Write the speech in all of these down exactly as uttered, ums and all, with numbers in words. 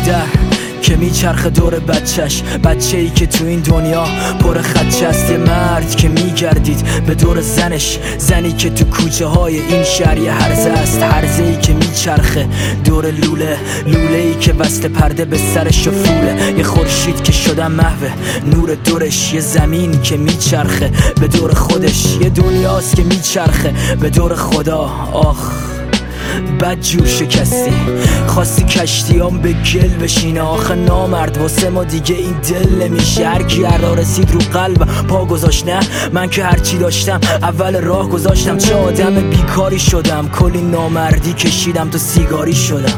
مادر که میچرخه دور بچهش، بچه ای که تو این دنیا پر خدشه است. یه مرد که میگردید به دور زنش، زنی که تو کوچه های این شهر یه هرزه است، هرزه ای که میچرخه دور لوله، لوله ای که وصل پرده به سرش و فوله. یه خورشید که شدن محو نور دورش، یه زمین که میچرخه به دور خودش، یه دنیاست که میچرخه به دور خدا. آخ بد جور شکستی، خواستی کشتیام به گل بشینه. آخه نامرد واسه ما دیگه این دل نمیشه. هر کی هر راه رسید رو قلب پا گذاشت، نه من که هرچی داشتم اول راه گذاشتم. چه آدم بیکاری شدم، کلی نامردی کشیدم تو سیگاری شدم.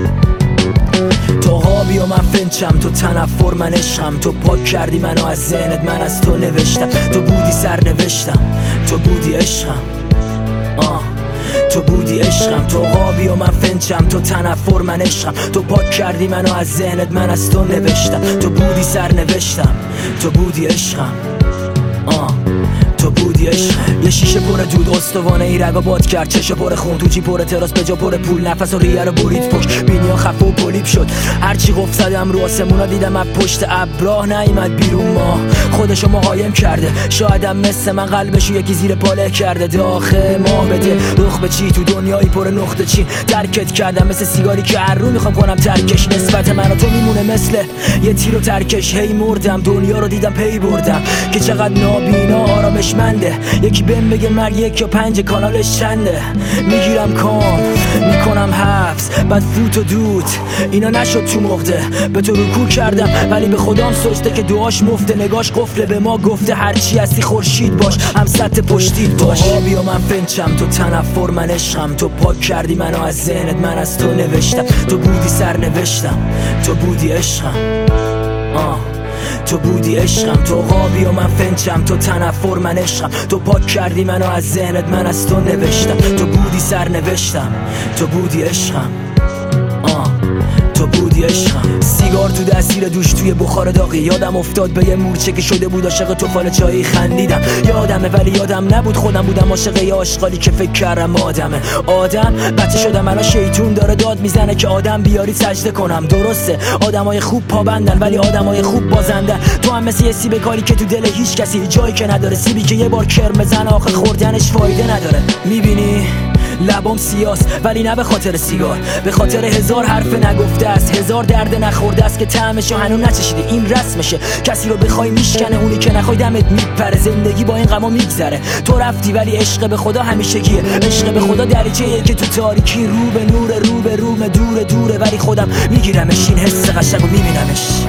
تو هابی و من فنچم، تو تنفر من عشقم. تو پاک کردی منو از ذهنت، من از تو نوشتم. تو بودی سرنوشتم، تو بودی عشقم. آه تو بودی عشقم. تو غابی و من فنچم، تو تنفر من عشقم. تو پاک کردی منو از ذهنت، من از تو نوشتم. تو بودی سرنوشتم، تو بودی عشقم. آه تو بودی عشق. یه شیشه پر دود استوانه ای رگا باد کرد، چشم پر خون تو جی پر تراس به جا پر پول. نفس و ریه رو برید پشت، بینیا خفه و پولیپ شد. هرچی قفل زدم رو آسمونا دیدم از پشت ابراه نیامد بیرون. ما خودشو مقایم کرده، شایدم مثل من قلبشو یکی زیر پاله کرده. داخل ما بده رخ به چی تو دنیایی پر نقطه چی. ترکت کردم مثل سیگاری که هر رو میخوام کنم ترکش. نسبت من و تو میمونه مثل یه تیر و ترکش. هی مردم دنیا رو دیدم پی بردم که چقدر نابینا آرامش منده. یکی بهم بگه مرگ یک یا پنج کانالش چنده. میگیرم کام میکنم حبس بعد فوت و دود. اینا نشد تو مقده، به تو رکوع کردم ولی به خدام سجده که دعاش مفته. نگاش قفله به ما گفته هرچی هستی خورشید باش، هم سطح پشتید باش. تو آبی و من فنچم، تو تنفر من عشقم. تو پاک کردی منو از ذهنت، من از تو نوشتم. تو بودی سرنوشتم، تو بودی عشقم. آه تو بودی عشقم. تو غابی و من فنچم، تو تنفر من عشقم. تو پاک کردی منو از ذهنت، من از تو نوشتم. تو بودی سرنوشتم، تو بودی عشقم. آه تو بودی عشقم. سیگار تو دستگیر دوش توی بخار داغی. یادم افتاد به یه مورچه که شده بود عاشق توفال چایی. خندیدم یادمه ولی یادم نبود خودم بودم عاشق یه آشغالی که فکر کردم آدمه. آدم بچه شدم الان شیطون داره داد میزنه که آدم بیاری سجده کنم. درسته آدمای خوب پابندن ولی آدمای خوب بازندن. تو هم مثل یه سیب کاری که تو دل هیچ کسی جایی که نداره. سیبی که یه بار کرم بزنه آخه خوردنش فایده نداره. میبینی لبام سیاست ولی نه به خاطر سیگار، به خاطر هزار حرف نگفته است، هزار درد نخورده است که طعمشو هنوز نچشیدی. این رسمشه، کسی رو بخوای میشکنه، اونی که نخوای دمت میپره. زندگی با این غما میگذره. تو رفتی ولی عشق به خدا همیشگیه. عشق به خدا دریچه‌ایه که تو تاریکی رو به نور، رو به روم دوره دوره ولی خودم میگیرمش. این حس قشنگو میبینمش.